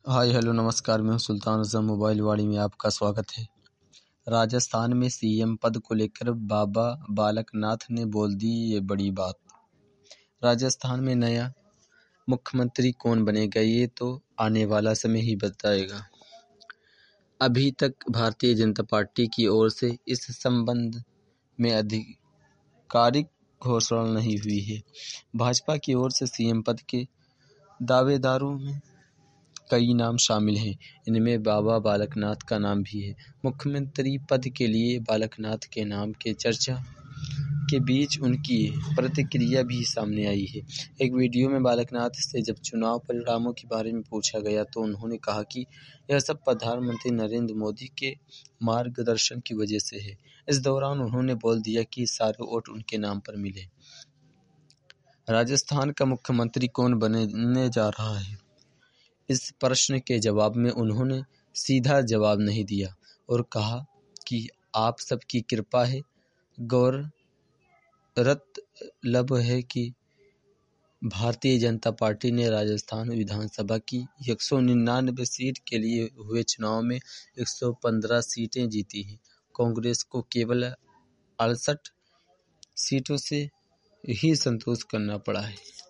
Hi hello नमस्कार। मैं हूं सुल्तान आजम। मोबाइल वाड़ी में आपका स्वागत है। राजस्थान में सीएम पद को लेकर बाबा बालकनाथ ने बोल दी ये बड़ी बात। राजस्थान में नया मुख्यमंत्री कौन बनेगा ये तो आने वाला समय ही बताएगा। अभी तक भारतीय जनता पार्टी की ओर से इस संबंध में आधिकारिक घोषणा नहीं हुई है। भाजपा की ओर से सीएम पद के दावेदारों में कई नाम शामिल हैं। इनमें बाबा बालकनाथ का नाम भी है। मुख्यमंत्री पद के लिए बालकनाथ के नाम के चर्चा के बीच उनकी प्रतिक्रिया भी सामने आई है। एक वीडियो में बालकनाथ से जब चुनाव परिणामों के बारे में पूछा गया तो उन्होंने कहा कि यह सब प्रधानमंत्री नरेंद्र मोदी के मार्गदर्शन की वजह से है। इस दौरान उन्होंने बोल दिया कि सारे वोट उनके नाम पर मिले। राजस्थान का मुख्यमंत्री कौन बनने जा रहा है, इस प्रश्न के जवाब में उन्होंने सीधा जवाब नहीं दिया और कहा कि आप सबकी कृपा है। गौरतलब है कि भारतीय जनता पार्टी ने राजस्थान विधानसभा की 199 सीट के लिए हुए चुनाव में 115 सीटें जीती हैं। कांग्रेस को केवल 68 सीटों से ही संतोष करना पड़ा है।